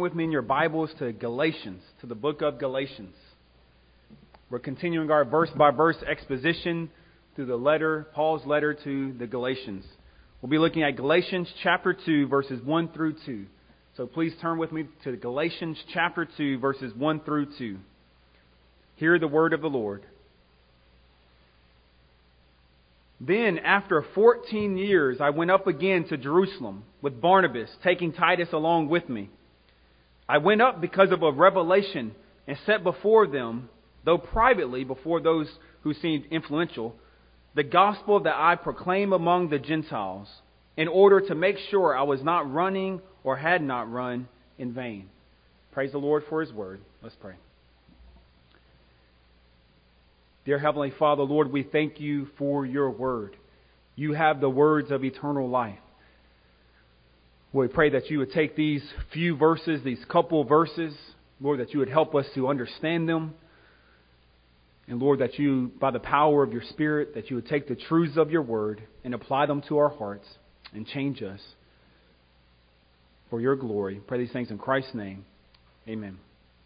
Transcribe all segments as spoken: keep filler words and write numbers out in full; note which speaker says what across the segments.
Speaker 1: with me in your Bibles to Galatians, to the book of Galatians. We're continuing our verse-by-verse exposition through the letter, Paul's letter to the Galatians. We'll be looking at Galatians chapter two, verses one through two. So please turn with me to Galatians chapter two, verses one through two. Hear the word of the Lord. Then, after fourteen years, I went up again to Jerusalem with Barnabas, taking Titus along with me. I went up because of a revelation and set before them, though privately before those who seemed influential, the gospel that I proclaim among the Gentiles, in order to make sure I was not running or had not run in vain. Praise the Lord for His word. Let's pray. Dear Heavenly Father, Lord, we thank you for your word. You have the words of eternal life. We pray that you would take these few verses, these couple verses, Lord, that you would help us to understand them. And Lord, that you, by the power of your Spirit, that you would take the truths of your word and apply them to our hearts and change us for your glory. Pray these things in Christ's name. Amen.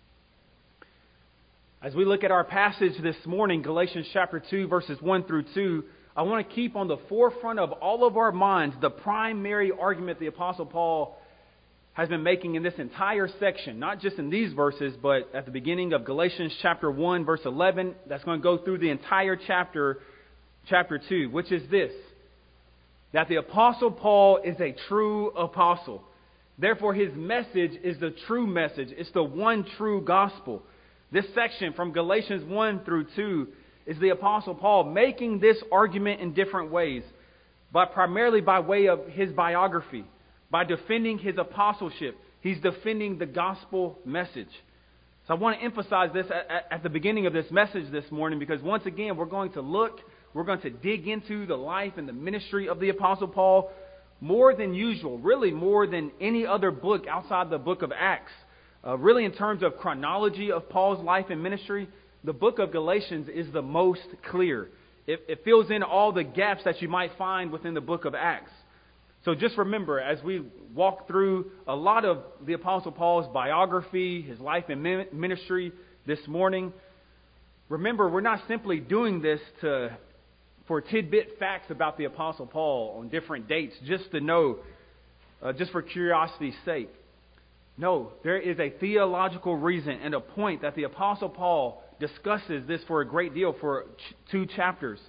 Speaker 1: As we look at our passage this morning, Galatians chapter two, verses one through two, I want to keep on the forefront of all of our minds the primary argument the Apostle Paul has been making in this entire section, not just in these verses, but at the beginning of Galatians chapter one, verse eleven, that's going to go through the entire chapter, chapter two, which is this, that the Apostle Paul is a true apostle. Therefore, his message is the true message. It's the one true gospel. This section from Galatians one through two is the Apostle Paul making this argument in different ways, but primarily by way of his biography. By defending his apostleship, he's defending the gospel message. So I want to emphasize this at, at the beginning of this message this morning, because once again, we're going to look, we're going to dig into the life and the ministry of the Apostle Paul more than usual, really more than any other book outside the book of Acts. Uh, really, in terms of chronology of Paul's life and ministry, the book of Galatians is the most clear. It, it fills in all the gaps that you might find within the book of Acts. So just remember, as we walk through a lot of the Apostle Paul's biography, his life and ministry this morning, remember, we're not simply doing this to for tidbit facts about the Apostle Paul on different dates, just to know, uh, just for curiosity's sake. No, there is a theological reason and a point that the Apostle Paul discusses this for a great deal, for ch- two chapters.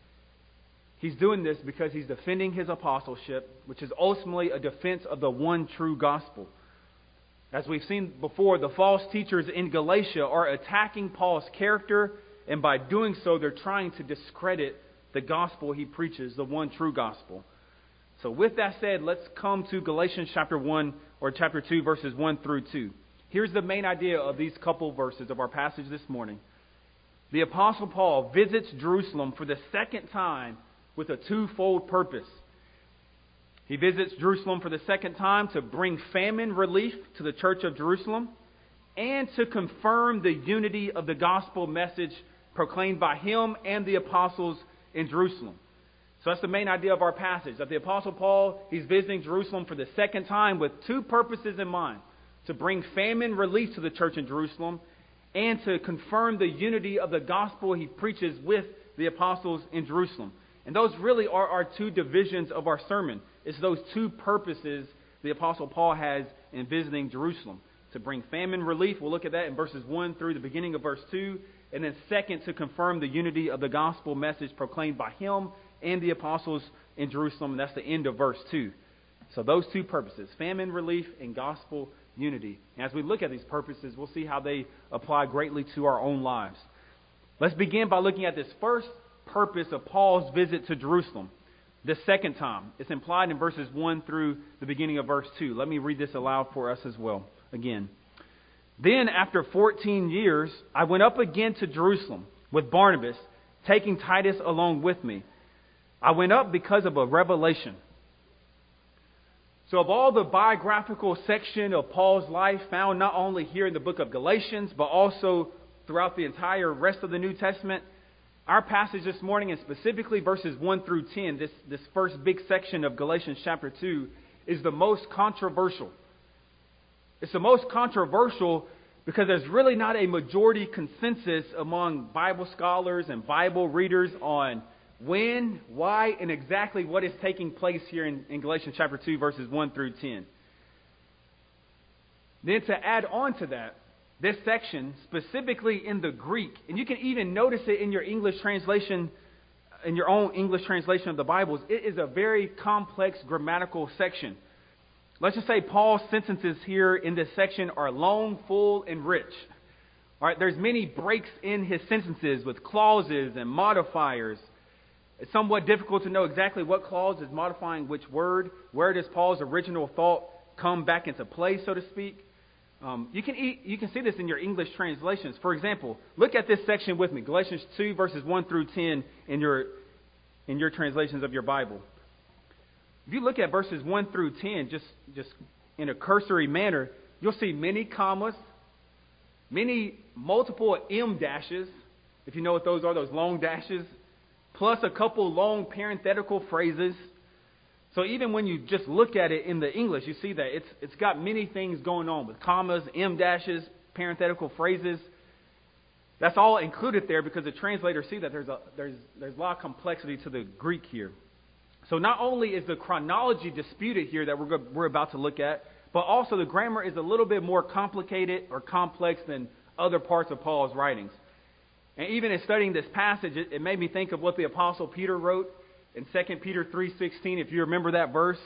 Speaker 1: He's doing this because he's defending his apostleship, which is ultimately a defense of the one true gospel. As we've seen before, the false teachers in Galatia are attacking Paul's character, and by doing so, they're trying to discredit the gospel he preaches, the one true gospel. So with that said, let's come to Galatians chapter one or chapter two, verses one through two. Here's the main idea of these couple verses of our passage this morning. The Apostle Paul visits Jerusalem for the second time with a twofold purpose. He visits Jerusalem for the second time to bring famine relief to the church of Jerusalem and to confirm the unity of the gospel message proclaimed by him and the apostles in Jerusalem. So that's the main idea of our passage, that the Apostle Paul, he's visiting Jerusalem for the second time with two purposes in mind: to bring famine relief to the church in Jerusalem and to confirm the unity of the gospel he preaches with the apostles in Jerusalem. And those really are our two divisions of our sermon. It's those two purposes the Apostle Paul has in visiting Jerusalem. To bring famine relief, we'll look at that in verses one through the beginning of verse two. And then second, to confirm the unity of the gospel message proclaimed by him and the apostles in Jerusalem. And that's the end of verse two. So those two purposes, famine relief and gospel unity. And as we look at these purposes, we'll see how they apply greatly to our own lives. Let's begin by looking at this first purpose of Paul's visit to Jerusalem. The second time. It's implied in verses one through the beginning of verse two. Let me read this aloud for us as well. Again. Then after fourteen years, I went up again to Jerusalem with Barnabas, taking Titus along with me. I went up because of a revelation. So of all the biographical section of Paul's life found not only here in the book of Galatians, but also throughout the entire rest of the New Testament, our passage this morning, and specifically verses one through ten, this, this first big section of Galatians chapter two, is the most controversial. It's the most controversial because there's really not a majority consensus among Bible scholars and Bible readers on when, why, and exactly what is taking place here in, in Galatians chapter two, verses one through ten. Then to add on to that, this section, specifically in the Greek, and you can even notice it in your English translation, in your own English translation of the Bibles, it is a very complex grammatical section. Let's just say Paul's sentences here in this section are long, full, and rich. All right, there's many breaks in his sentences with clauses and modifiers. It's somewhat difficult to know exactly what clause is modifying which word. Where does Paul's original thought come back into play, so to speak? Um, you can eat, you can see this in your English translations. For example, look at this section with me, Galatians two, verses one through ten in your in your translations of your Bible. If you look at verses one through ten, just, just in a cursory manner, you'll see many commas, many multiple em dashes, if you know what those are, those long dashes, plus a couple long parenthetical phrases. So even when you just look at it in the English, you see that it's it's got many things going on with commas, em dashes, parenthetical phrases. That's all included there because the translators see that there's a there's there's a lot of complexity to the Greek here. So not only is the chronology disputed here that we're we're about to look at, but also the grammar is a little bit more complicated or complex than other parts of Paul's writings. And even in studying this passage, it, it made me think of what the Apostle Peter wrote in Second Peter three sixteen, if you remember that verse.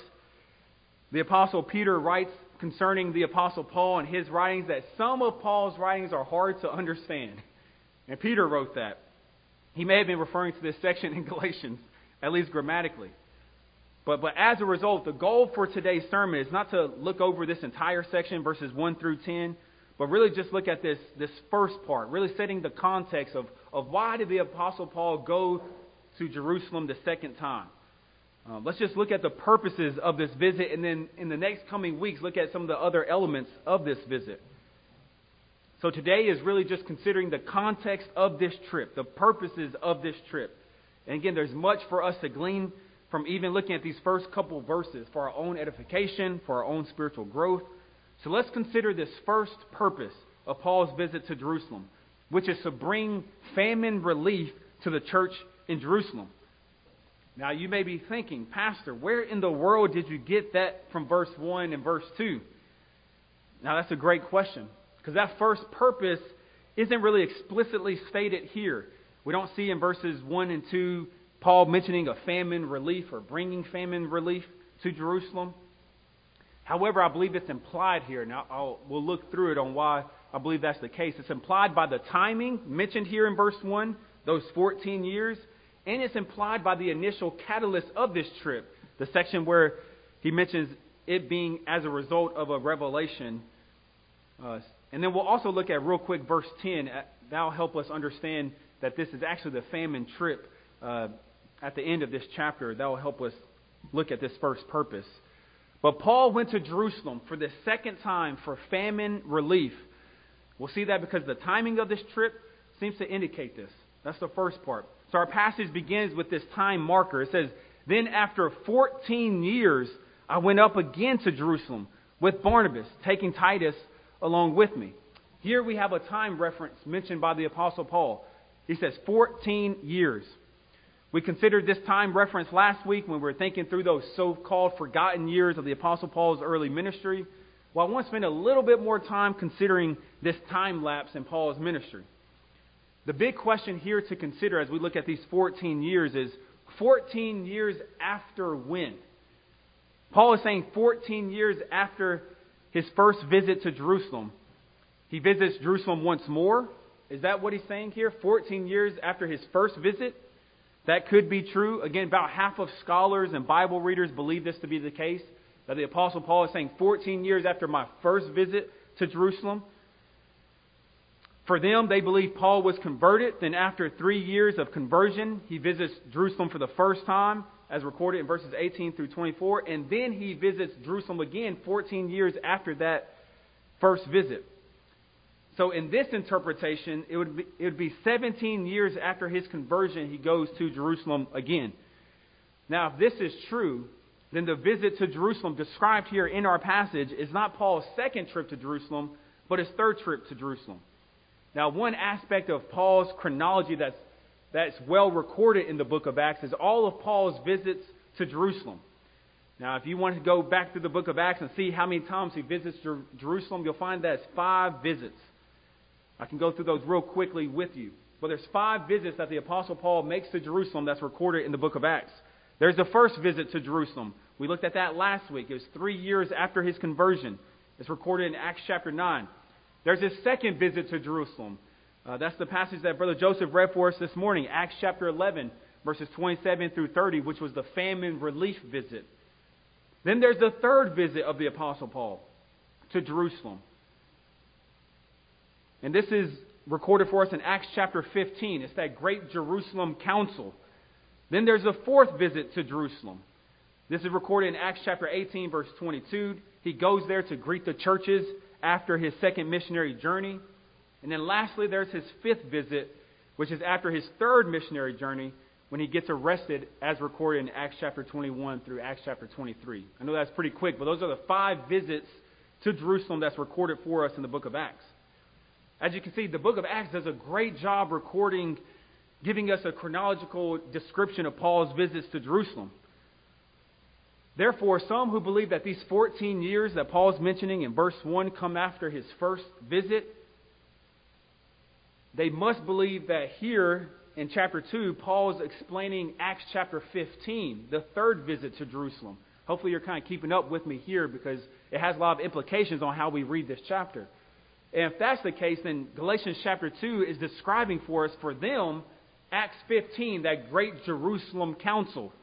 Speaker 1: The Apostle Peter writes concerning the Apostle Paul and his writings that some of Paul's writings are hard to understand. And Peter wrote that. He may have been referring to this section in Galatians, at least grammatically. But, but as a result, the goal for today's sermon is not to look over this entire section, verses one through ten, but really just look at this, this first part, really setting the context of, of why did the Apostle Paul go to Jerusalem the second time. Uh, let's just look at the purposes of this visit, and then in the next coming weeks, look at some of the other elements of this visit. So today is really just considering the context of this trip, the purposes of this trip. And again, there's much for us to glean from even looking at these first couple of verses for our own edification, for our own spiritual growth. So let's consider this first purpose of Paul's visit to Jerusalem, which is to bring famine relief to the church in Jerusalem. Now you may be thinking, Pastor, where in the world did you get that from verse one and verse two? Now that's a great question, because that first purpose isn't really explicitly stated here. We don't see in verses one and two Paul mentioning a famine relief or bringing famine relief to Jerusalem. However, I believe it's implied here. Now, I'll, we'll look through it on why I believe that's the case. It's implied by the timing mentioned here in verse one, those fourteen years, and it's implied by the initial catalyst of this trip, the section where he mentions it being as a result of a revelation. Uh, and then we'll also look at real quick verse ten. That'll help us understand that this is actually the famine trip uh, at the end of this chapter. That will help us look at this first purpose. But Paul went to Jerusalem for the second time for famine relief. We'll see that because the timing of this trip seems to indicate this. That's the first part. So our passage begins with this time marker. It says, "Then after fourteen years, I went up again to Jerusalem with Barnabas, taking Titus along with me." Here we have a time reference mentioned by the Apostle Paul. He says fourteen years. We considered this time reference last week when we were thinking through those so-called forgotten years of the Apostle Paul's early ministry. Well, I want to spend a little bit more time considering this time lapse in Paul's ministry. The big question here to consider as we look at these fourteen years is, fourteen years after when? Paul is saying fourteen years after his first visit to Jerusalem. He visits Jerusalem once more. Is that what he's saying here? fourteen years after his first visit? That could be true. Again, about half of scholars and Bible readers believe this to be the case, that the Apostle Paul is saying fourteen years after my first visit to Jerusalem. For them, they believe Paul was converted. Then after three years of conversion, he visits Jerusalem for the first time, as recorded in verses eighteen through twenty-four. And then he visits Jerusalem again fourteen years after that first visit. So in this interpretation, it would be, it would be seventeen years after his conversion, he goes to Jerusalem again. Now, if this is true, then the visit to Jerusalem described here in our passage is not Paul's second trip to Jerusalem, but his third trip to Jerusalem. Now, one aspect of Paul's chronology that's, that's well recorded in the book of Acts is all of Paul's visits to Jerusalem. Now, if you want to go back through the book of Acts and see how many times he visits Jer- Jerusalem, you'll find that it's five visits. I can go through those real quickly with you. But there's five visits that the Apostle Paul makes to Jerusalem that's recorded in the book of Acts. There's the first visit to Jerusalem. We looked at that last week. It was three years after his conversion. It's recorded in Acts chapter nine. There's his second visit to Jerusalem. Uh, that's the passage that Brother Joseph read for us this morning, Acts chapter eleven, verses twenty-seven through thirty, which was the famine relief visit. Then there's the third visit of the Apostle Paul to Jerusalem. And this is recorded for us in Acts chapter fifteen. It's that great Jerusalem council. Then there's a fourth visit to Jerusalem. This is recorded in Acts chapter eighteen, verse twenty-two. He goes there to greet the churches after his second missionary journey. And then lastly, there's his fifth visit, which is after his third missionary journey, when he gets arrested, as recorded in Acts chapter twenty-one through Acts chapter twenty-three. I know that's pretty quick, but those are the five visits to Jerusalem that's recorded for us in the book of Acts. As you can see, the book of Acts does a great job recording, giving us a chronological description of Paul's visits to Jerusalem. Therefore, some who believe that these fourteen years that Paul's mentioning in verse one come after his first visit, they must believe that here in chapter two, Paul's explaining Acts chapter fifteen, the third visit to Jerusalem. Hopefully you're kind of keeping up with me here because it has a lot of implications on how we read this chapter. And if that's the case, then Galatians chapter two is describing for us, for them, Acts fifteen, that great Jerusalem council.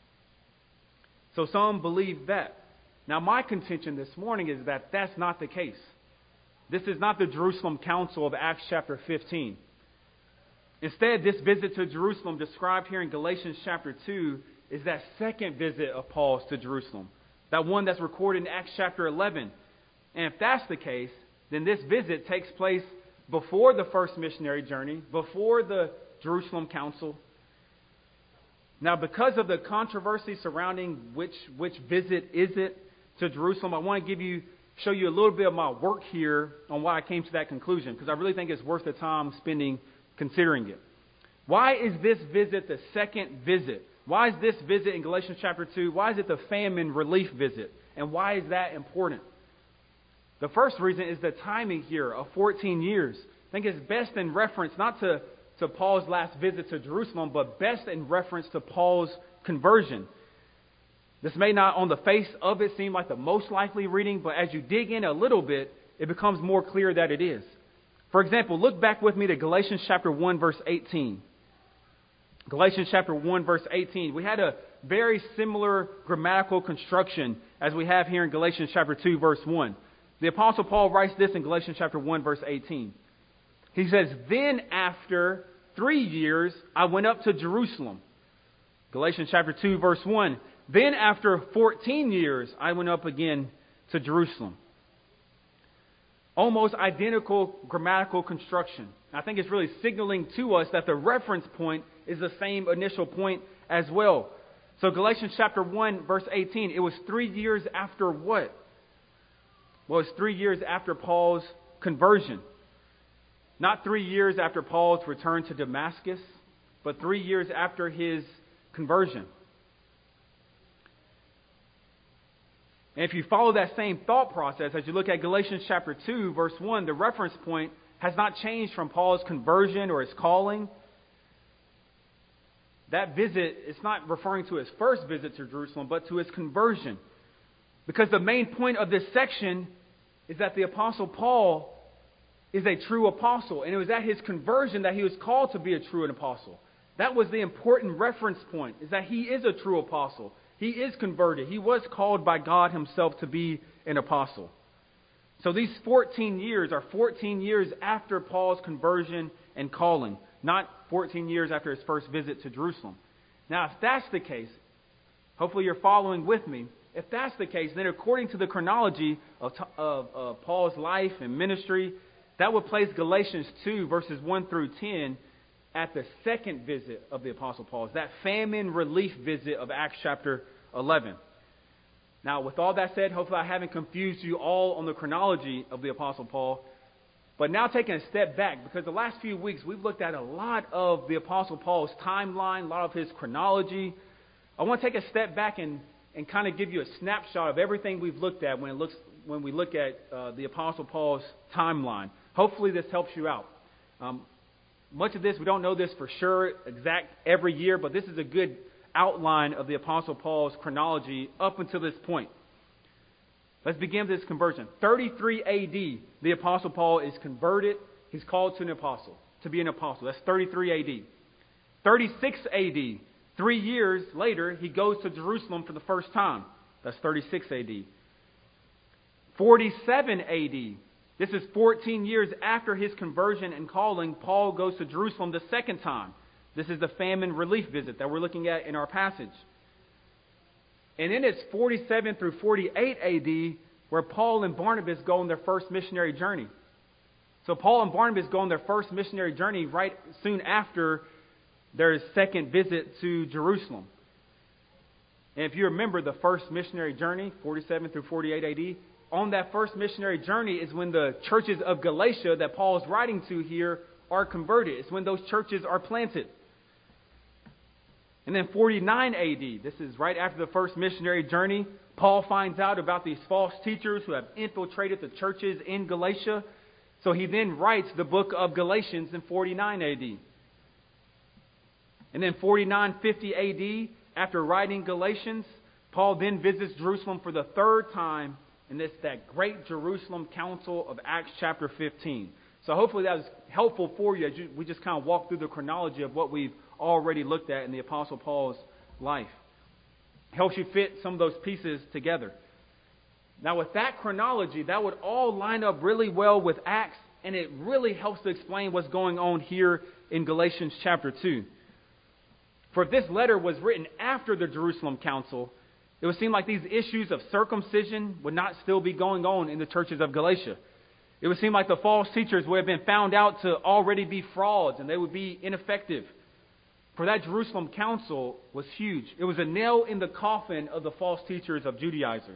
Speaker 1: So some believe that. Now my contention this morning is that that's not the case. This is not the Jerusalem council of Acts chapter fifteen. Instead, this visit to Jerusalem described here in Galatians chapter two is that second visit of Paul's to Jerusalem. That one that's recorded in Acts chapter eleven. And if that's the case, then this visit takes place before the first missionary journey, before the Jerusalem council. Now, because of the controversy surrounding which, which visit is it to Jerusalem, I want to give you, show you a little bit of my work here on why I came to that conclusion, because I really think it's worth the time spending considering it. Why is this visit the second visit? Why is this visit in Galatians chapter two, why is it the famine relief visit? And why is that important? The first reason is the timing here of fourteen years. I think it's best in reference not to, to Paul's last visit to Jerusalem, but best in reference to Paul's conversion. This may not on the face of it seem like the most likely reading, but as you dig in a little bit, it becomes more clear that it is. For example, look back with me to Galatians chapter one, verse eighteen. Galatians chapter one, verse eighteen. We had a very similar grammatical construction as we have here in Galatians chapter two, verse one. The Apostle Paul writes this in Galatians chapter one, verse eighteen. He says, "Then after three years, I went up to Jerusalem." Galatians chapter two, verse one. "Then after fourteen years, I went up again to Jerusalem." Almost identical grammatical construction. I think it's really signaling to us that the reference point is the same initial point as well. So Galatians chapter one, verse eighteen, it was three years after what? Well, it's three years after Paul's conversion. Not three years after Paul's return to Damascus, but three years after his conversion. And if you follow that same thought process, as you look at Galatians chapter two, verse one, the reference point has not changed from Paul's conversion or his calling. That visit is not referring to his first visit to Jerusalem, but to his conversion. Because the main point of this section is that the Apostle Paul is a true apostle. And it was at his conversion that he was called to be a true apostle. That was the important reference point, is that he is a true apostle. He is converted. He was called by God himself to be an apostle. So these fourteen years are fourteen years after Paul's conversion and calling, not fourteen years after his first visit to Jerusalem. Now, if that's the case, hopefully you're following with me. If that's the case, then according to the chronology of, of, of Paul's life and ministry, that would place Galatians two, verses one through ten, at the second visit of the Apostle Paul, that famine relief visit of Acts chapter eleven. Now, with all that said, hopefully I haven't confused you all on the chronology of the Apostle Paul. But now taking a step back, because the last few weeks we've looked at a lot of the Apostle Paul's timeline, a lot of his chronology. I want to take a step back and, and kind of give you a snapshot of everything we've looked at when it looks when we look at uh, the Apostle Paul's timeline. Hopefully this helps you out. Um, much of this, we don't know this for sure, exact every year, but this is a good outline of the Apostle Paul's chronology up until this point. Let's begin with this conversion. thirty-three A D, the Apostle Paul is converted. He's called to an apostle, to be an apostle. That's thirty-three A D. thirty-six A D, three years later, he goes to Jerusalem for the first time. That's thirty-six A D. forty-seven A D, this is fourteen years after his conversion and calling, Paul goes to Jerusalem the second time. This is the famine relief visit that we're looking at in our passage. And then it's forty-seven through forty-eight A D where Paul and Barnabas go on their first missionary journey. So Paul and Barnabas go on their first missionary journey right soon after their second visit to Jerusalem. And if you remember the first missionary journey, forty-seven through forty-eight A D, on that first missionary journey is when the churches of Galatia that Paul is writing to here are converted. It's when those churches are planted. And then forty-nine A D, this is right after the first missionary journey, Paul finds out about these false teachers who have infiltrated the churches in Galatia. So he then writes the book of Galatians in forty-nine A D. And then forty-nine fifty A D, after writing Galatians, Paul then visits Jerusalem for the third time, and it's that great Jerusalem Council of Acts chapter fifteen. So hopefully that was helpful for you as you, we just kind of walk through the chronology of what we've already looked at in the Apostle Paul's life. Helps you fit some of those pieces together. Now with that chronology, that would all line up really well with Acts, and it really helps to explain what's going on here in Galatians chapter two. For if this letter was written after the Jerusalem Council, it would seem like these issues of circumcision would not still be going on in the churches of Galatia. It would seem like the false teachers would have been found out to already be frauds, and they would be ineffective. For that Jerusalem council was huge. It was a nail in the coffin of the false teachers of Judaizers.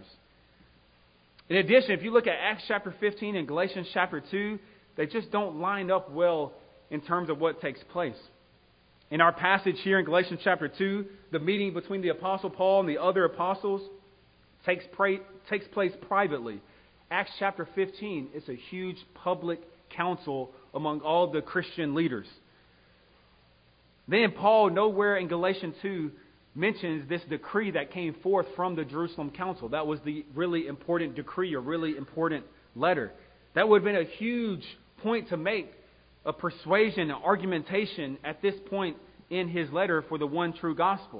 Speaker 1: In addition, if you look at Acts chapter fifteen and Galatians chapter two, they just don't line up well in terms of what takes place. In our passage here in Galatians chapter two, the meeting between the Apostle Paul and the other apostles takes, pra- takes place privately. Acts chapter fifteen is a huge public council among all the Christian leaders. Then Paul, nowhere in Galatians two, mentions this decree that came forth from the Jerusalem Council. That was the really important decree, or really important letter. That would have been a huge point to make, a persuasion, an argumentation at this point in his letter for the one true gospel.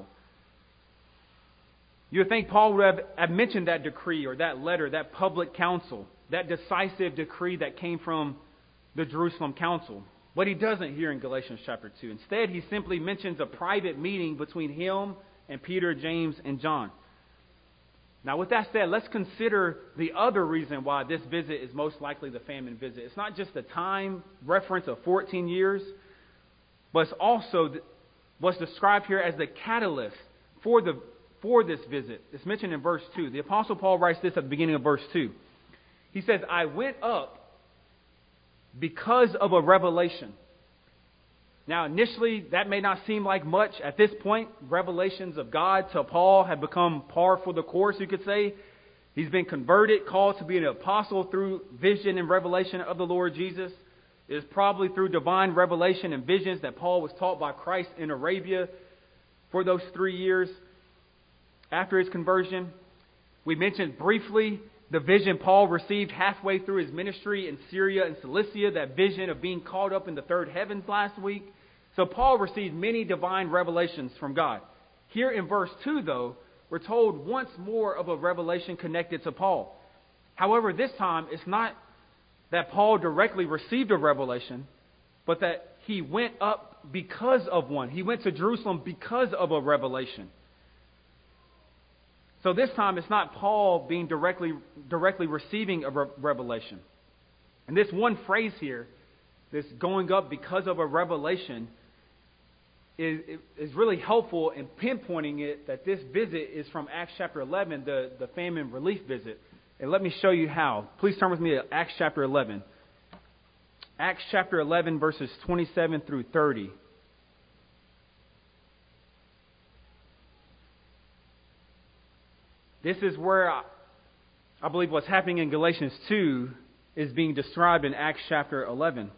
Speaker 1: You would think Paul would have, have mentioned that decree or that letter, that public council, that decisive decree that came from the Jerusalem Council. But he doesn't here in Galatians chapter two. Instead, he simply mentions a private meeting between him and Peter, James, and John. Now, with that said, let's consider the other reason why this visit is most likely the famine visit. It's not just the time reference of fourteen years, but it's also what's described here as the catalyst for the for this visit. It's mentioned in verse two. The Apostle Paul writes this at the beginning of verse two. He says, I went up because of a revelation. Now, initially, that may not seem like much. At this point, revelations of God to Paul have become par for the course, you could say. He's been converted, called to be an apostle through vision and revelation of the Lord Jesus. It is probably through divine revelation and visions that Paul was taught by Christ in Arabia for those three years after his conversion. We mentioned briefly the vision Paul received halfway through his ministry in Syria and Cilicia, that vision of being caught up in the third heavens last week. So Paul received many divine revelations from God. Here in verse two, though, we're told once more of a revelation connected to Paul. However, this time it's not that Paul directly received a revelation, but that he went up because of one. He went to Jerusalem because of a revelation. So this time it's not Paul being directly directly receiving a re- revelation. And this one phrase here, this going up because of a revelation, is, is really helpful in pinpointing it that this visit is from Acts chapter eleven, the, the famine relief visit. And let me show you how. Please turn with me to Acts chapter eleven. Acts chapter eleven, verses twenty-seven through thirty. This is where I, I believe what's happening in Galatians two is being described in Acts chapter eleven.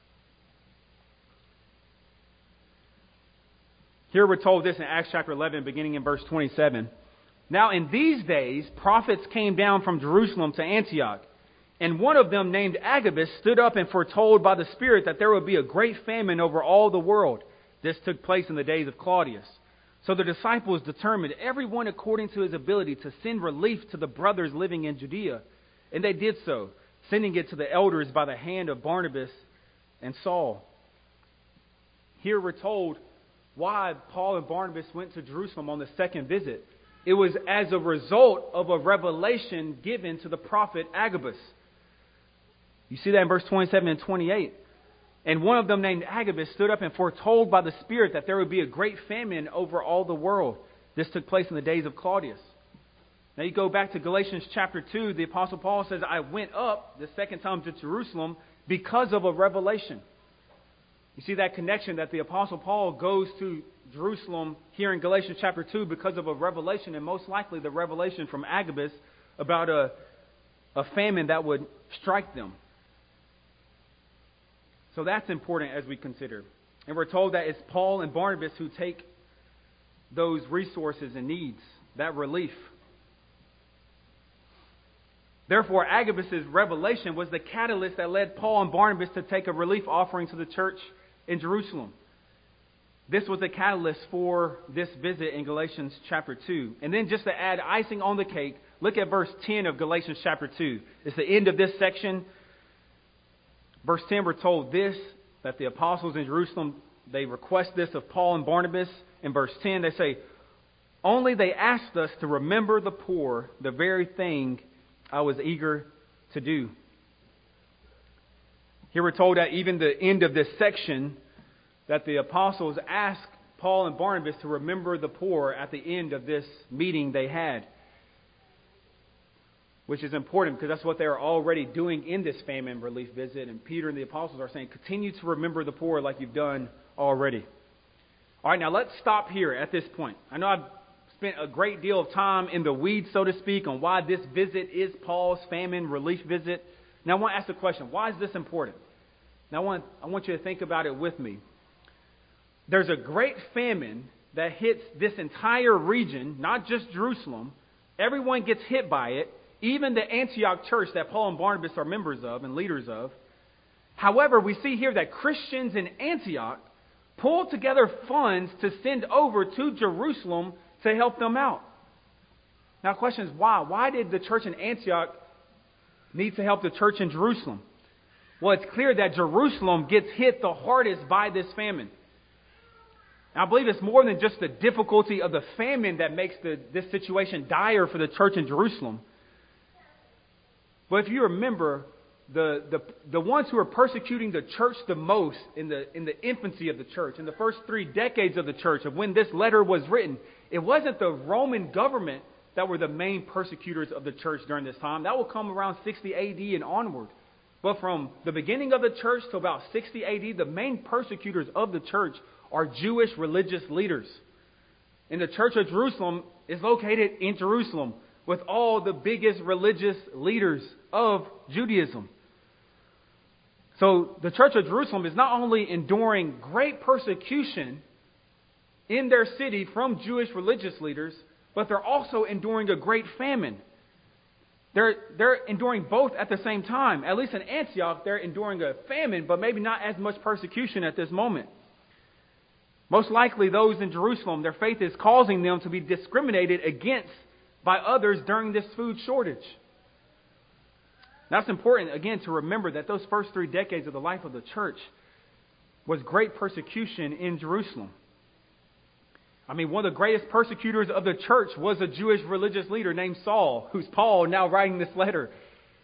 Speaker 1: Here we're told this in Acts chapter eleven, beginning in verse twenty-seven. Now in these days, prophets came down from Jerusalem to Antioch, and one of them, named Agabus, stood up and foretold by the Spirit that there would be a great famine over all the world. This took place in the days of Claudius. So the disciples determined, everyone according to his ability, to send relief to the brothers living in Judea. And they did so, sending it to the elders by the hand of Barnabas and Saul. Here we're told why Paul and Barnabas went to Jerusalem on the second visit. It was as a result of a revelation given to the prophet Agabus. You see that in verse twenty-seven and twenty-eight. And one of them, named Agabus, stood up and foretold by the Spirit that there would be a great famine over all the world. This took place in the days of Claudius. Now you go back to Galatians chapter two. The Apostle Paul says, I went up the second time to Jerusalem because of a revelation. You see that connection that the Apostle Paul goes to Jerusalem here in Galatians chapter two because of a revelation, and most likely the revelation from Agabus about a, a famine that would strike them. So that's important as we consider. And we're told that it's Paul and Barnabas who take those resources and needs, that relief. Therefore, Agabus' revelation was the catalyst that led Paul and Barnabas to take a relief offering to the church in Jerusalem. This was the catalyst for this visit in Galatians chapter two. And then just to add icing on the cake, look at verse ten of Galatians chapter two. It's the end of this section. Verse ten, we're told this, that the apostles in Jerusalem, they request this of Paul and Barnabas. In verse ten, they say, only they asked us to remember the poor, the very thing I was eager to do. Here we're told at even the end of this section that the apostles asked Paul and Barnabas to remember the poor at the end of this meeting they had. Which is important because that's what they are already doing in this famine relief visit. And Peter and the apostles are saying, continue to remember the poor like you've done already. All right, now let's stop here at this point. I know I've spent a great deal of time in the weeds, so to speak, on why this visit is Paul's famine relief visit. Now I want to ask the question, why is this important? Now I want, I want you to think about it with me. There's a great famine that hits this entire region, not just Jerusalem. Everyone gets hit by it. Even the Antioch church that Paul and Barnabas are members of and leaders of. However, we see here that Christians in Antioch pulled together funds to send over to Jerusalem to help them out. Now the question is why? Why did the church in Antioch need to help the church in Jerusalem? Well, it's clear that Jerusalem gets hit the hardest by this famine. Now, I believe it's more than just the difficulty of the famine that makes the, this situation dire for the church in Jerusalem. But if you remember, the, the the ones who were persecuting the church the most in the in the infancy of the church, in the first three decades of the church, of when this letter was written, it wasn't the Roman government that were the main persecutors of the church during this time. That will come around sixty A D and onward. But from the beginning of the church to about sixty A D, the main persecutors of the church are Jewish religious leaders. And the church of Jerusalem is located in Jerusalem, with all the biggest religious leaders of Judaism. So the church of Jerusalem is not only enduring great persecution in their city from Jewish religious leaders, but they're also enduring a great famine. They're, they're enduring both at the same time. At least in Antioch, they're enduring a famine, but maybe not as much persecution at this moment. Most likely those in Jerusalem, their faith is causing them to be discriminated against by others during this food shortage. Now it's important, again, to remember that those first three decades of the life of the church was great persecution in Jerusalem. I mean, one of the greatest persecutors of the church was a Jewish religious leader named Saul, who's Paul now writing this letter.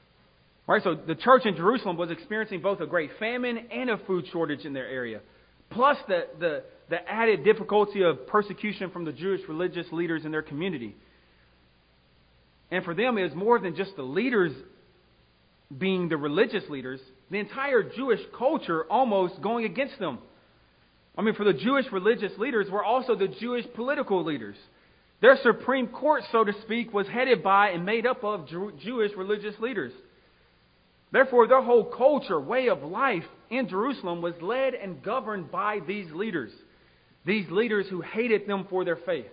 Speaker 1: All right, so the church in Jerusalem was experiencing both a great famine and a food shortage in their area. plus the, the, the added difficulty of persecution from the Jewish religious leaders in their community. And for them, it was more than just the leaders being the religious leaders, the entire Jewish culture almost going against them. I mean, for the Jewish religious leaders were also the Jewish political leaders. Their Supreme Court, so to speak, was headed by and made up of Jew- Jewish religious leaders. Therefore, their whole culture, way of life in Jerusalem was led and governed by these leaders. These leaders who hated them for their faith.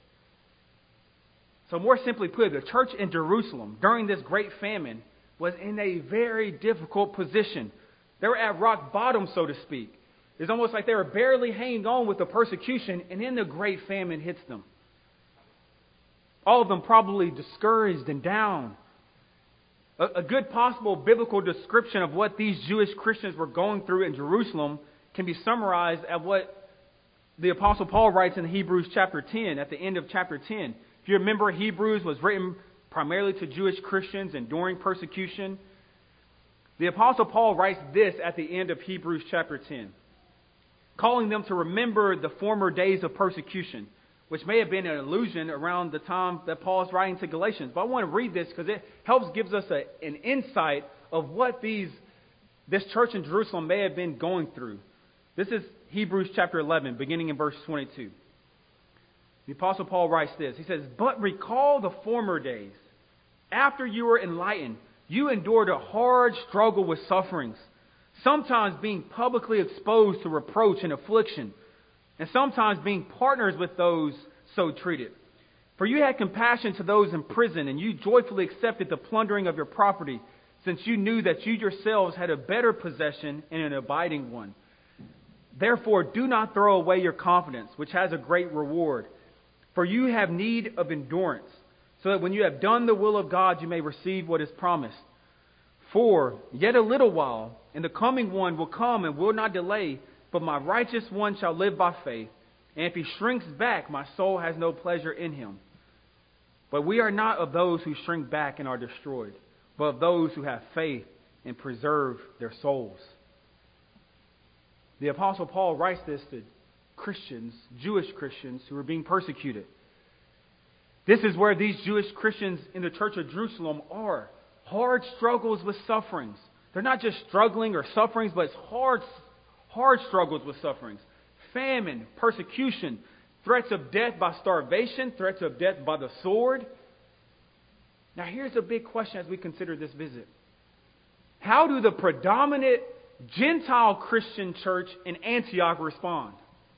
Speaker 1: So more simply put, the church in Jerusalem during this great famine was in a very difficult position. They were at rock bottom, so to speak. It's almost like they were barely hanging on with the persecution, and then the great famine hits them. All of them probably discouraged and down. A, a good possible biblical description of what these Jewish Christians were going through in Jerusalem can be summarized at what the Apostle Paul writes in Hebrews chapter ten, at the end of chapter ten. If you remember, Hebrews was written primarily to Jewish Christians enduring persecution. The Apostle Paul writes this at the end of Hebrews chapter ten, calling them to remember the former days of persecution, which may have been an allusion around the time that Paul is writing to Galatians. But I want to read this because it helps gives us a, an insight of what these this church in Jerusalem may have been going through. This is Hebrews chapter eleven, beginning in verse twenty-two. The Apostle Paul writes this. He says, "But recall the former days. After you were enlightened, you endured a hard struggle with sufferings, sometimes being publicly exposed to reproach and affliction, and sometimes being partners with those so treated. For you had compassion to those in prison, and you joyfully accepted the plundering of your property, since you knew that you yourselves had a better possession and an abiding one. Therefore, do not throw away your confidence, which has a great reward. For you have need of endurance, so that when you have done the will of God, you may receive what is promised. For yet a little while, and the coming one will come and will not delay, but my righteous one shall live by faith. And if he shrinks back, my soul has no pleasure in him. But we are not of those who shrink back and are destroyed, but of those who have faith and preserve their souls." The Apostle Paul writes this to Christians, Jewish Christians, who are being persecuted. This is where these Jewish Christians in the church of Jerusalem are. Hard struggles with sufferings. They're not just struggling or sufferings, but it's hard, hard struggles with sufferings. Famine, persecution, threats of death by starvation, threats of death by the sword. Now here's a big question as we consider this visit. How do the predominant Gentile Christian church in Antioch respond?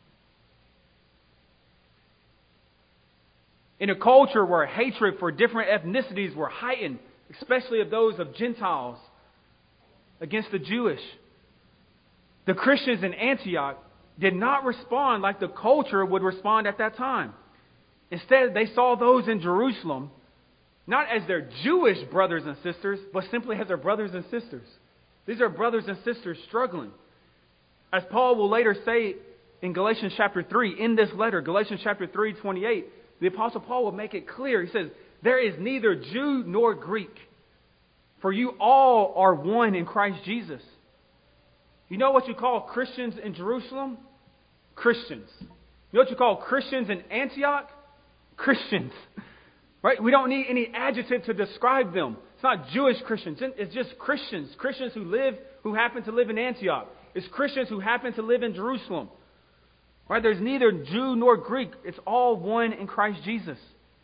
Speaker 1: In a culture where hatred for different ethnicities were heightened, especially of those of Gentiles against the Jewish, the Christians in Antioch did not respond like the culture would respond at that time. Instead, they saw those in Jerusalem not as their Jewish brothers and sisters, but simply as their brothers and sisters. These are brothers and sisters struggling. As Paul will later say in Galatians chapter three, in this letter, Galatians chapter three, twenty-eight, the Apostle Paul will make it clear. He says, "There is neither Jew nor Greek, for you all are one in Christ Jesus." You know what you call Christians in Jerusalem? Christians. You know what you call Christians in Antioch? Christians. Right? We don't need any adjective to describe them. It's not Jewish Christians. It's just Christians. Christians who live, who happen to live in Antioch. It's Christians who happen to live in Jerusalem. Right? There's neither Jew nor Greek. It's all one in Christ Jesus.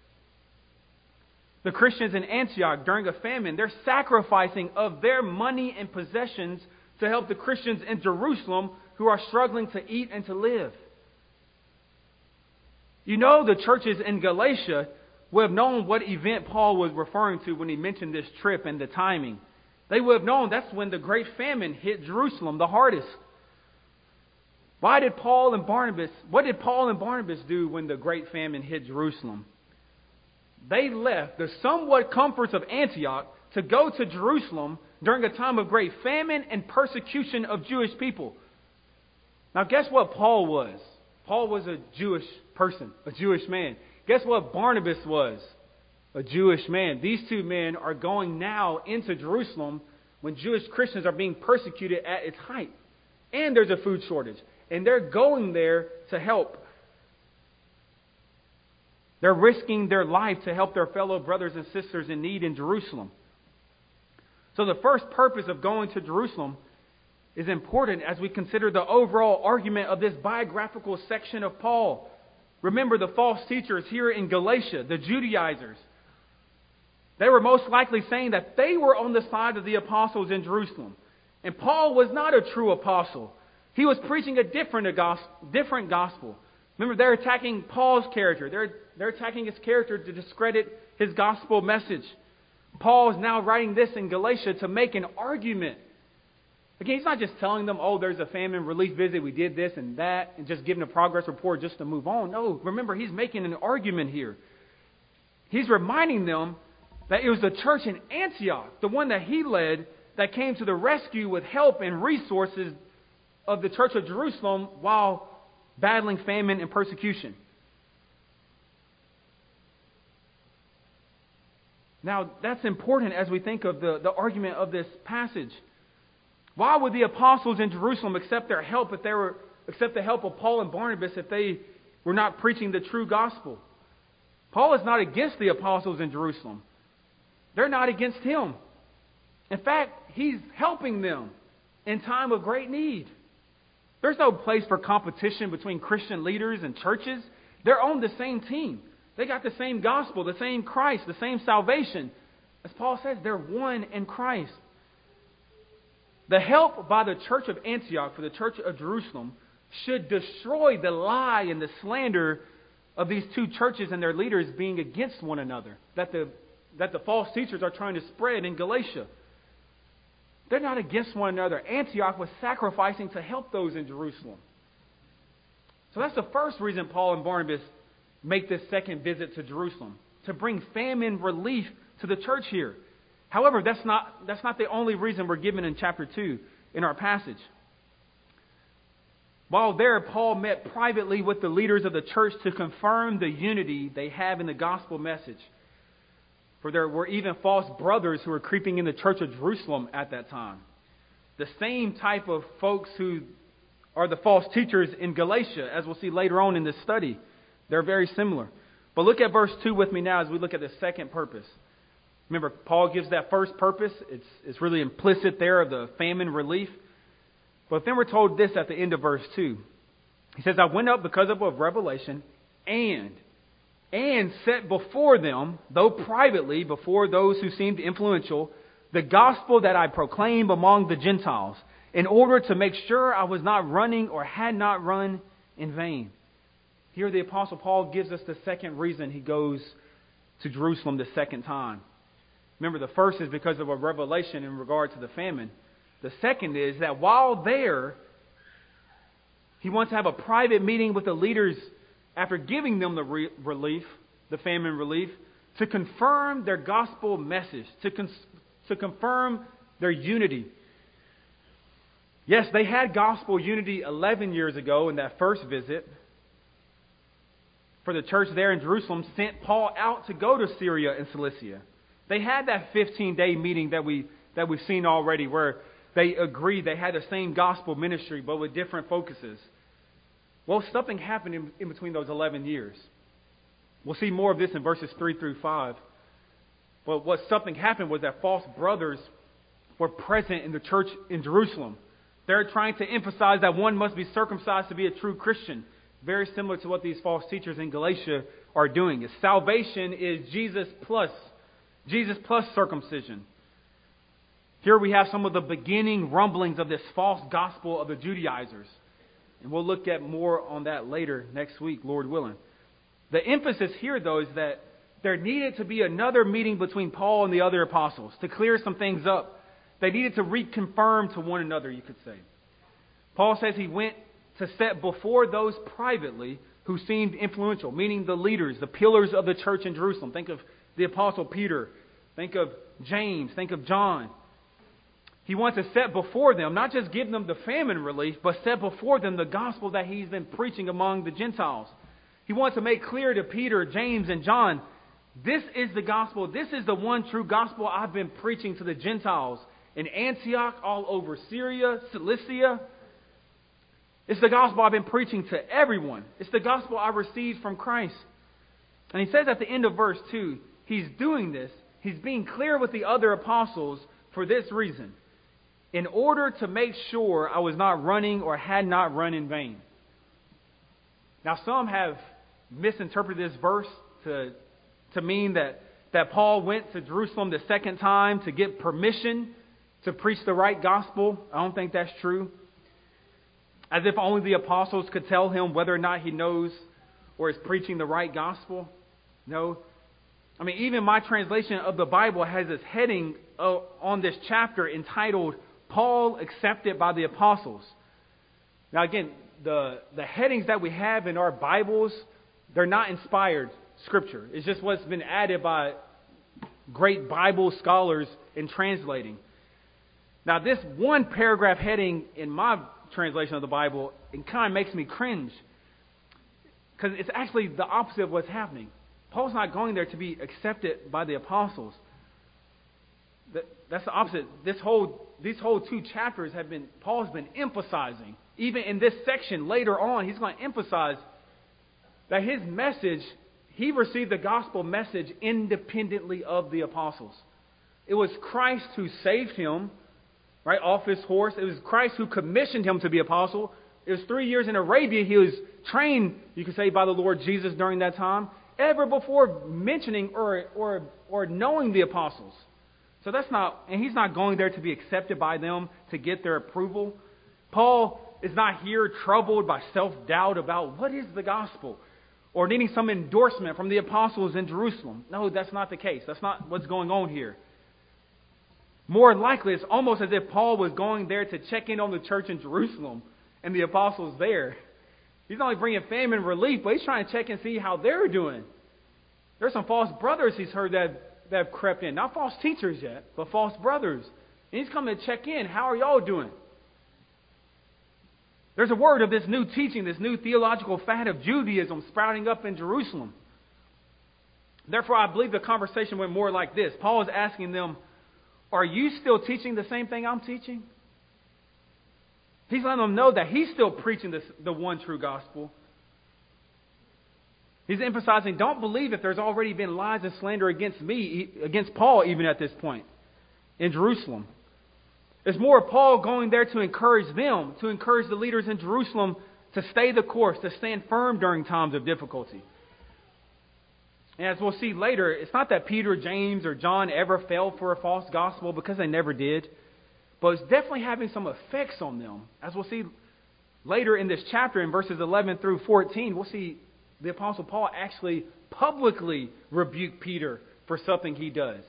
Speaker 1: The Christians in Antioch during a famine, they're sacrificing of their money and possessions to help the Christians in Jerusalem who are struggling to eat and to live. You know, the churches in Galatia would have known what event Paul was referring to when he mentioned this trip and the timing. They would have known that's when the great famine hit Jerusalem the hardest. Why did Paul and Barnabas, what did Paul and Barnabas do when the great famine hit Jerusalem? They left the somewhat comforts of Antioch to go to Jerusalem during a time of great famine and persecution of Jewish people. Now, guess what Paul was? Paul was a Jewish person, a Jewish man. Guess what Barnabas was? A Jewish man. These two men are going now into Jerusalem when Jewish Christians are being persecuted at its height. And there's a food shortage. and they're going there to help. They're risking their life to help their fellow brothers and sisters in need in Jerusalem. So the first purpose of going to Jerusalem is important as we consider the overall argument of this biographical section of Paul. Remember the false teachers here in Galatia, the Judaizers. They were most likely saying that they were on the side of the apostles in Jerusalem. And Paul was not a true apostle. He was preaching a different, different gospel. Remember, they're attacking Paul's character. They're, they're attacking his character to discredit his gospel message. Paul is now writing this in Galatia to make an argument. Again, he's not just telling them, oh, there's a famine relief visit, we did this and that, and just giving a progress report just to move on. No, remember, he's making an argument here. He's reminding them that it was the church in Antioch, the one that he led, that came to the rescue with help and resources of the church of Jerusalem while battling famine and persecution. Now, that's important as we think of the, the argument of this passage. Why would the apostles in Jerusalem accept their help if they were accept the help of Paul and Barnabas if they were not preaching the true gospel? Paul is not against the apostles in Jerusalem. They're not against him. In fact, he's helping them in time of great need. There's no place for competition between Christian leaders and churches. They're on the same team. They got the same gospel, the same Christ, the same salvation. As Paul says, they're one in Christ. The help by the church of Antioch for the church of Jerusalem should destroy the lie and the slander of these two churches and their leaders being against one another that the, that the false teachers are trying to spread in Galatia. They're not against one another. Antioch was sacrificing to help those in Jerusalem. So that's the first reason Paul and Barnabas make this second visit to Jerusalem, to bring famine relief to the church here. However, that's not, that's not the only reason we're given in chapter two in our passage. While there, Paul met privately with the leaders of the church to confirm the unity they have in the gospel message. For there were even false brothers who were creeping in the church of Jerusalem at that time. The same type of folks who are the false teachers in Galatia, as we'll see later on in this study. They're very similar. But look at verse two with me now as we look at the second purpose. Remember, Paul gives that first purpose. It's, it's really implicit there of the famine relief. But then we're told this at the end of verse two. He says, I went up because of a revelation and, and set before them, though privately, before those who seemed influential, the gospel that I proclaimed among the Gentiles, in order to make sure I was not running or had not run in vain. Here the Apostle Paul gives us the second reason he goes to Jerusalem the second time. Remember, the first is because of a revelation in regard to the famine. The second is that while there, he wants to have a private meeting with the leaders after giving them the re- relief, the famine relief, to confirm their gospel message, to, con- to confirm their unity. Yes, they had gospel unity eleven years ago in that first visit. For the church there in Jerusalem sent Paul out to go to Syria and Cilicia. They had that fifteen-day meeting that, we, that we've seen already where they agreed they had the same gospel ministry but with different focuses. Well, something happened in, in between those eleven years. We'll see more of this in verses three through five. But what something happened was that false brothers were present in the church in Jerusalem. They're trying to emphasize that one must be circumcised to be a true Christian. Very similar to what these false teachers in Galatia are doing. Is salvation is Jesus plus Jesus plus circumcision. Here we have some of the beginning rumblings of this false gospel of the Judaizers. And we'll look at more on that later next week, Lord willing. The emphasis here, though, is that there needed to be another meeting between Paul and the other apostles to clear some things up. They needed to reconfirm to one another, you could say. Paul says he went to set before those privately who seemed influential, meaning the leaders, the pillars of the church in Jerusalem. Think of the Apostle Peter. Think of James. Think of John. He wants to set before them, not just give them the famine relief, but set before them the gospel that he's been preaching among the Gentiles. He wants to make clear to Peter, James, and John, this is the gospel. This is the one true gospel I've been preaching to the Gentiles in Antioch, all over Syria, Cilicia. It's the gospel I've been preaching to everyone. It's the gospel I received from Christ. And he says at the end of verse two, he's doing this. He's being clear with the other apostles for this reason. In order to make sure I was not running or had not run in vain. Now some have misinterpreted this verse to, to mean that, that Paul went to Jerusalem the second time to get permission to preach the right gospel. I don't think that's true. As if only the apostles could tell him whether or not he knows or is preaching the right gospel. No. I mean, even my translation of the Bible has this heading uh, on this chapter entitled, Paul Accepted by the Apostles. Now again, the, the headings that we have in our Bibles, they're not inspired scripture. It's just what's been added by great Bible scholars in translating. Now this one paragraph heading in my translation of the Bible, it kind of makes me cringe. Because it's actually the opposite of what's happening. Paul's not going there to be accepted by the apostles. That, that's the opposite. This whole, these whole two chapters have been, Paul's been emphasizing. Even in this section later on, he's going to emphasize that his message, he received the gospel message independently of the apostles. It was Christ who saved him, right, off his horse. It was Christ who commissioned him to be apostle. It was three years in Arabia. He was trained, you could say, by the Lord Jesus during that time, ever before mentioning or or or knowing the apostles. So that's not, and he's not going there to be accepted by them to get their approval. Paul is not here troubled by self-doubt about what is the gospel or needing some endorsement from the apostles in Jerusalem. No, that's not the case. That's not what's going on here. More likely, it's almost as if Paul was going there to check in on the church in Jerusalem and the apostles there. He's not only bringing famine relief, but he's trying to check and see how they're doing. There's some false brothers he's heard that, that have crept in. Not false teachers yet, but false brothers. And he's coming to check in. How are y'all doing? There's a word of this new teaching, this new theological fad of Judaism sprouting up in Jerusalem. Therefore, I believe the conversation went more like this. Paul is asking them, are you still teaching the same thing I'm teaching? He's letting them know that he's still preaching this, the one true gospel. He's emphasizing, don't believe if there's already been lies and slander against me, against Paul even at this point in Jerusalem. It's more Paul going there to encourage them, to encourage the leaders in Jerusalem to stay the course, to stand firm during times of difficulty. And as we'll see later, it's not that Peter, James, or John ever fell for a false gospel, because they never did. But it's definitely having some effects on them. As we'll see later in this chapter, in verses eleven through fourteen, we'll see the Apostle Paul actually publicly rebuke Peter for something he does.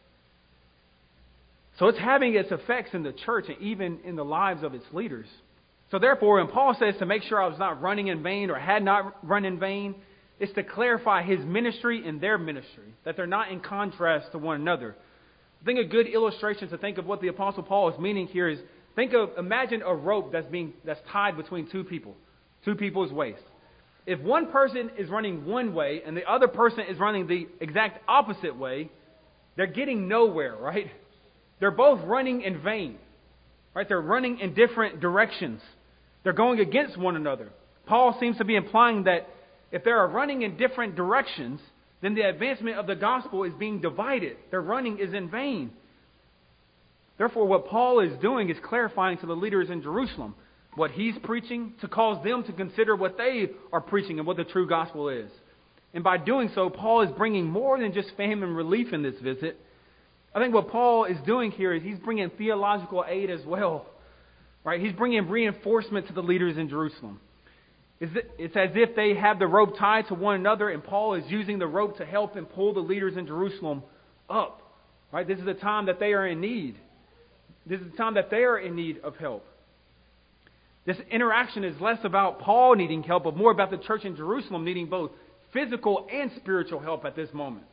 Speaker 1: So it's having its effects in the church and even in the lives of its leaders. So therefore, when Paul says to make sure I was not running in vain or had not run in vain, it's to clarify his ministry and their ministry, that they're not in contrast to one another. I think a good illustration to think of what the Apostle Paul is meaning here is, think of, imagine a rope that's being that's tied between two people, two people's waists. If one person is running one way and the other person is running the exact opposite way, they're getting nowhere, right? They're both running in vain, right? They're running in different directions. They're going against one another. Paul seems to be implying that if they are running in different directions, then the advancement of the gospel is being divided. Their running is in vain. Therefore, what Paul is doing is clarifying to the leaders in Jerusalem what he's preaching, to cause them to consider what they are preaching and what the true gospel is. And by doing so, Paul is bringing more than just famine relief in this visit. I think what Paul is doing here is he's bringing theological aid as well. Right? He's bringing reinforcement to the leaders in Jerusalem. It's as if they have the rope tied to one another, and Paul is using the rope to help and pull the leaders in Jerusalem up. Right? This is the time that they are in need. This is the time that they are in need of help. This interaction is less about Paul needing help, but more about the church in Jerusalem needing both physical and spiritual help at this moment.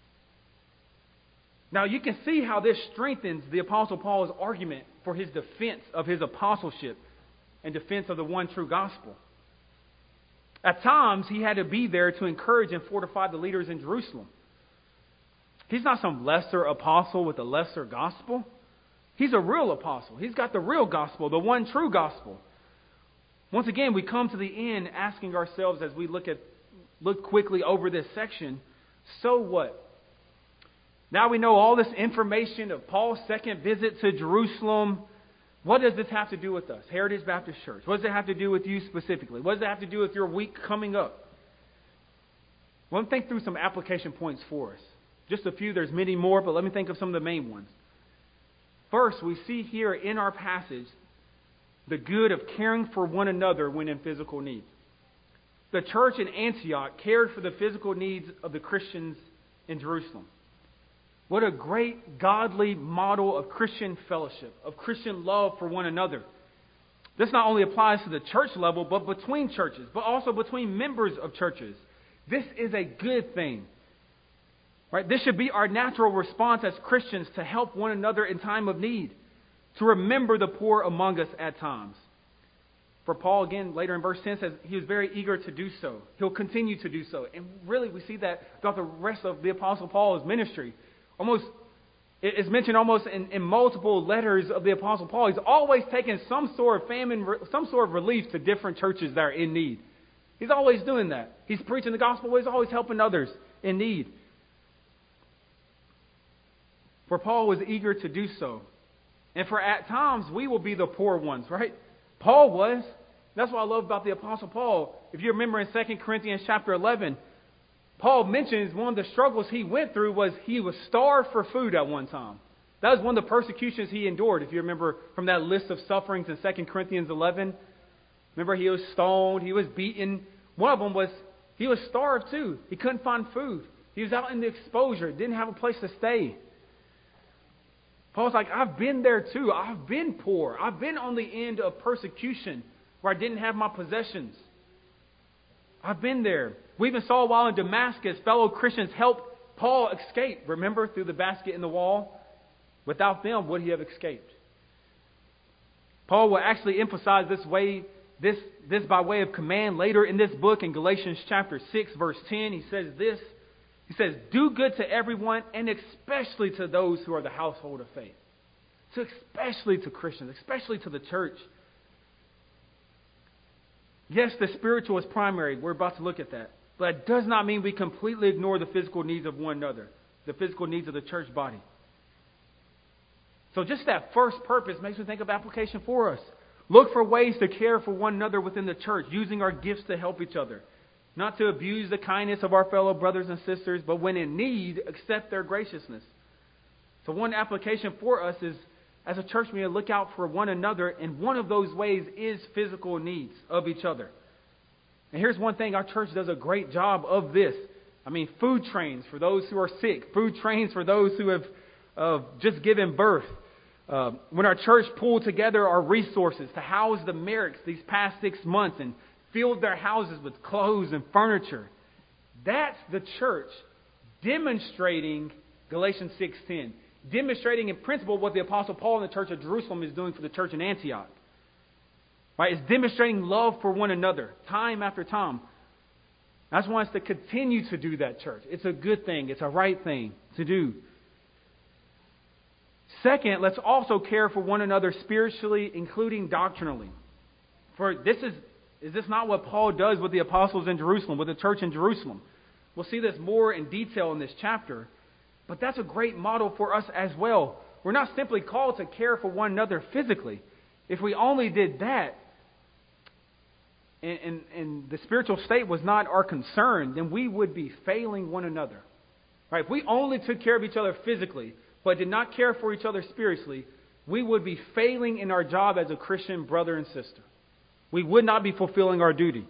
Speaker 1: Now you can see how this strengthens the Apostle Paul's argument for his defense of his apostleship and defense of the one true gospel. At times, he had to be there to encourage and fortify the leaders in Jerusalem. He's not some lesser apostle with a lesser gospel. He's a real apostle. He's got the real gospel, the one true gospel. Once again, we come to the end asking ourselves as we look at look quickly over this section, so what? Now we know all this information of Paul's second visit to Jerusalem. What does this have to do with us, Heritage Baptist Church? What does it have to do with you specifically? What does it have to do with your week coming up? Well, let me think through some application points for us. Just a few, there's many more, but let me think of some of the main ones. First, we see here in our passage the good of caring for one another when in physical need. The church in Antioch cared for the physical needs of the Christians in Jerusalem. What a great godly model of Christian fellowship, of Christian love for one another. This not only applies to the church level, but between churches, but also between members of churches. This is a good thing. Right? This should be our natural response as Christians to help one another in time of need, to remember the poor among us at times. For Paul, again, later in verse ten says he was very eager to do so. He'll continue to do so. And really we see that throughout the rest of the Apostle Paul's ministry. Almost, it's mentioned almost in, in multiple letters of the Apostle Paul. He's always taken some sort of famine, some sort of relief to different churches that are in need. He's always doing that. He's preaching the gospel. He's always helping others in need. For Paul was eager to do so. And for at times, we will be the poor ones, right? Paul was. That's what I love about the Apostle Paul. If you remember in Second Corinthians chapter eleven, Paul mentions one of the struggles he went through was he was starved for food at one time. That was one of the persecutions he endured. If you remember from that list of sufferings in Second Corinthians eleven, remember he was stoned, he was beaten. One of them was he was starved too. He couldn't find food. He was out in the exposure, didn't have a place to stay. Paul's like, I've been there too. I've been poor. I've been on the end of persecution where I didn't have my possessions. I've been there. We even saw while in Damascus, fellow Christians helped Paul escape. Remember, through the basket in the wall? Without them, would he have escaped? Paul will actually emphasize this way, this, this by way of command later in this book in Galatians chapter six, verse ten. He says this. He says, do good to everyone, and especially to those who are the household of faith. So especially to Christians, especially to the church. Yes, the spiritual is primary. We're about to look at that. But it does not mean we completely ignore the physical needs of one another, the physical needs of the church body. So just that first purpose makes me think of application for us. Look for ways to care for one another within the church, using our gifts to help each other. Not to abuse the kindness of our fellow brothers and sisters, but when in need, accept their graciousness. So one application for us is, as a church, we need to look out for one another, and one of those ways is physical needs of each other. And here's one thing, our church does a great job of this. I mean, food trains for those who are sick, food trains for those who have uh, just given birth. Uh, when our church pulled together our resources to house the Merricks these past six months and filled their houses with clothes and furniture, that's the church demonstrating Galatians six ten. Demonstrating in principle what the Apostle Paul in the church of Jerusalem is doing for the church in Antioch. Right? It's demonstrating love for one another, time after time. I just want us to continue to do that, church. It's a good thing. It's a right thing to do. Second, let's also care for one another spiritually, including doctrinally. For this is, is this not what Paul does with the apostles in Jerusalem, with the church in Jerusalem? We'll see this more in detail in this chapter. But that's a great model for us as well. We're not simply called to care for one another physically. If we only did that, and, and, and the spiritual state was not our concern, then we would be failing one another. Right? If we only took care of each other physically, but did not care for each other spiritually, we would be failing in our job as a Christian brother and sister. We would not be fulfilling our duty.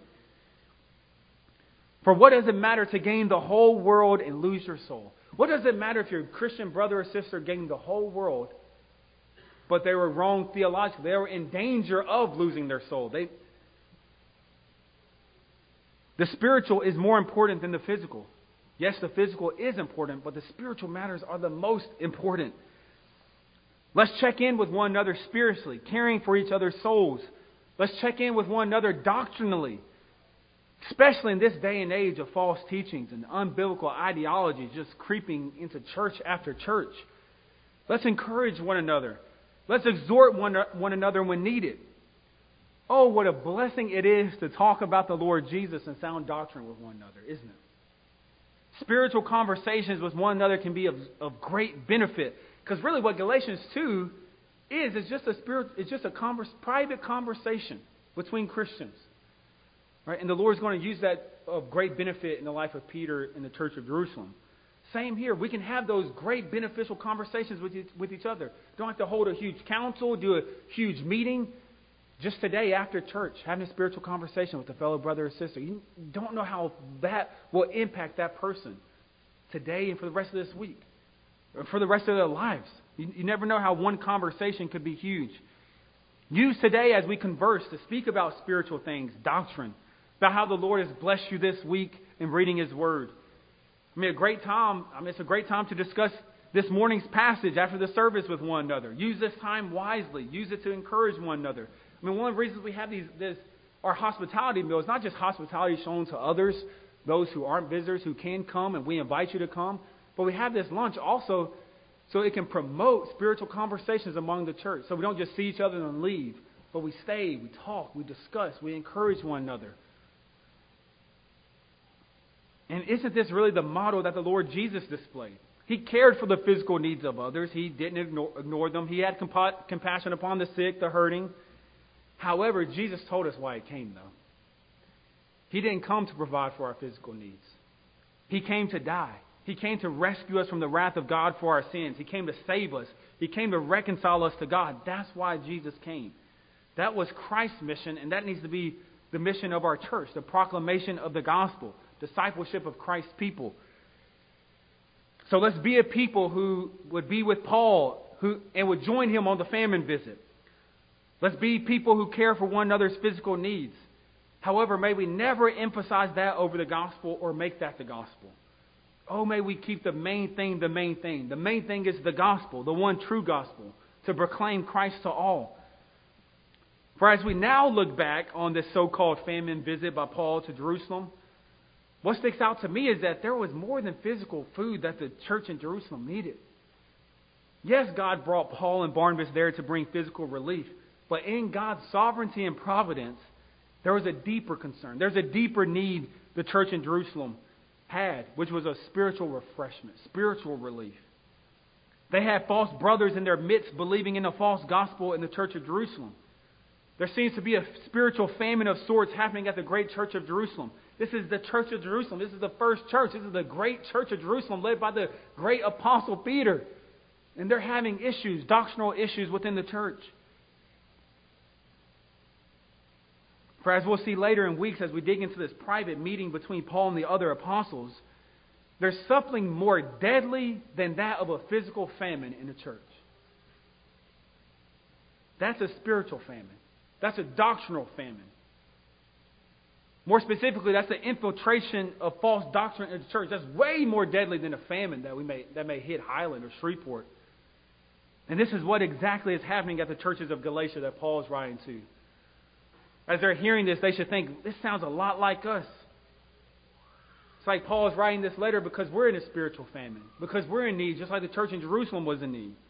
Speaker 1: For what does it matter to gain the whole world and lose your soul? What does it matter if your Christian brother or sister gained the whole world, but they were wrong theologically? They were in danger of losing their soul. They, the spiritual is more important than the physical. Yes, the physical is important, but the spiritual matters are the most important. Let's check in with one another spiritually, caring for each other's souls. Let's check in with one another doctrinally. Especially in this day and age of false teachings and unbiblical ideologies just creeping into church after church. Let's encourage one another. Let's exhort one, one another when needed. Oh, what a blessing it is to talk about the Lord Jesus and sound doctrine with one another, isn't it? Spiritual conversations with one another can be of, of great benefit. Because really what Galatians two is, is just a spirit, it's just a converse, private conversation between Christians. Right? And the Lord's going to use that of great benefit in the life of Peter in the church of Jerusalem. Same here. We can have those great beneficial conversations with each, with each other. Don't have to hold a huge council, do a huge meeting. Just today after church, having a spiritual conversation with a fellow brother or sister. You don't know how that will impact that person today and for the rest of this week, or for the rest of their lives. You, you never know how one conversation could be huge. Use today as we converse to speak about spiritual things, doctrine, about how the Lord has blessed you this week in reading His Word. I mean, a great time. I mean, it's a great time to discuss this morning's passage after the service with one another. Use this time wisely. Use it to encourage one another. I mean, one of the reasons we have these, this, our hospitality meal is not just hospitality shown to others, those who aren't visitors, who can come, and we invite you to come. But we have this lunch also so it can promote spiritual conversations among the church. So we don't just see each other and leave, but we stay, we talk, we discuss, we encourage one another. And isn't this really the model that the Lord Jesus displayed? He cared for the physical needs of others. He didn't ignore, ignore them. He had compa- compassion upon the sick, the hurting. However, Jesus told us why He came, though. He didn't come to provide for our physical needs. He came to die. He came to rescue us from the wrath of God for our sins. He came to save us. He came to reconcile us to God. That's why Jesus came. That was Christ's mission, and that needs to be the mission of our church, the proclamation of the gospel, discipleship of Christ's people. So let's be a people who would be with Paul who and would join him on the famine visit. Let's be people who care for one another's physical needs. However, may we never emphasize that over the gospel or make that the gospel. Oh, may we keep the main thing the main thing. The main thing is the gospel, the one true gospel, to proclaim Christ to all. For as we now look back on this so-called famine visit by Paul to Jerusalem, what sticks out to me is that there was more than physical food that the church in Jerusalem needed. Yes, God brought Paul and Barnabas there to bring physical relief. But in God's sovereignty and providence, there was a deeper concern. There's a deeper need the church in Jerusalem had, which was a spiritual refreshment, spiritual relief. They had false brothers in their midst believing in a false gospel in the church of Jerusalem. There seems to be a spiritual famine of sorts happening at the great church of Jerusalem. This is the church of Jerusalem. This is the first church. This is the great church of Jerusalem led by the great apostle Peter. And they're having issues, doctrinal issues within the church. For as we'll see later in weeks as we dig into this private meeting between Paul and the other apostles, there's something more deadly than that of a physical famine in the church. That's a spiritual famine. That's a doctrinal famine. More specifically, that's the infiltration of false doctrine in the church. That's way more deadly than a famine that we may that may hit Highland or Shreveport. And this is what exactly is happening at the churches of Galatia that Paul is writing to. As they're hearing this, they should think, this sounds a lot like us. It's like Paul is writing this letter because we're in a spiritual famine, because we're in need, just like the church in Jerusalem was in need.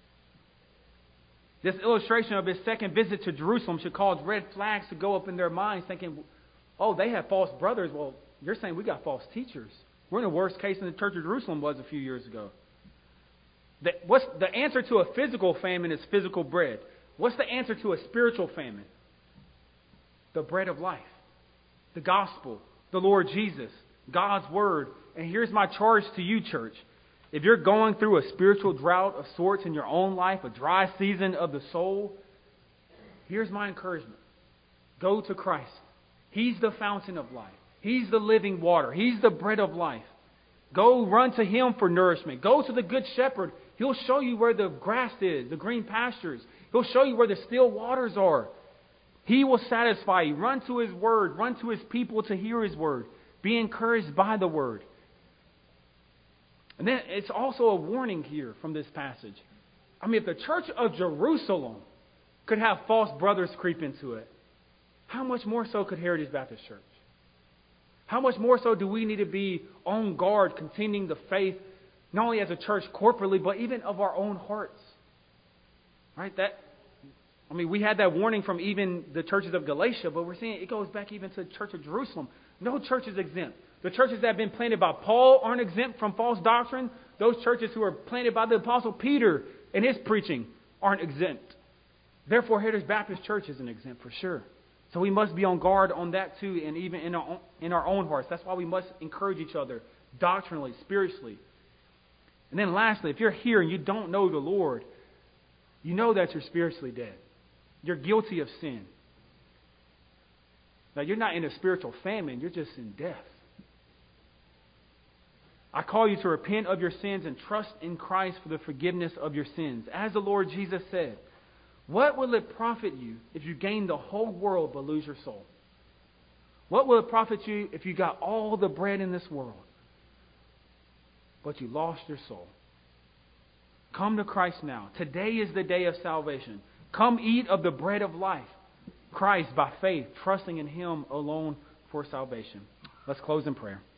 Speaker 1: This illustration of his second visit to Jerusalem should cause red flags to go up in their minds, thinking, oh, they have false brothers. Well, you're saying we got false teachers. We're in a worse case than the church of Jerusalem was a few years ago. The, what's the answer to a physical famine is physical bread. What's the answer to a spiritual famine? The bread of life, the gospel, the Lord Jesus, God's word. And here's my charge to you, church. If you're going through a spiritual drought of sorts in your own life, a dry season of the soul, here's my encouragement. Go to Christ. He's the fountain of life. He's the living water. He's the bread of life. Go run to Him for nourishment. Go to the Good Shepherd. He'll show you where the grass is, the green pastures. He'll show you where the still waters are. He will satisfy you. Run to His word. Run to His people to hear His word. Be encouraged by the word. And then it's also a warning here from this passage. I mean, if the church of Jerusalem could have false brothers creep into it, how much more so could Heritage Baptist Church? How much more so do we need to be on guard, contending the faith, not only as a church corporately, but even of our own hearts? Right? That I mean, we had that warning from even the churches of Galatia, but we're seeing it goes back even to the church of Jerusalem. No church is exempt. The churches that have been planted by Paul aren't exempt from false doctrine. Those churches who are planted by the Apostle Peter and his preaching aren't exempt. Therefore, Heritage Baptist Church isn't exempt for sure. So we must be on guard on that too, and even in our own, in our own hearts. That's why we must encourage each other doctrinally, spiritually. And then lastly, if you're here and you don't know the Lord, you know that you're spiritually dead. You're guilty of sin. Now, you're not in a spiritual famine. You're just in death. I call you to repent of your sins and trust in Christ for the forgiveness of your sins. As the Lord Jesus said, what will it profit you if you gain the whole world but lose your soul? What will it profit you if you got all the bread in this world, but you lost your soul? Come to Christ now. Today is the day of salvation. Come eat of the bread of life, Christ by faith, trusting in Him alone for salvation. Let's close in prayer.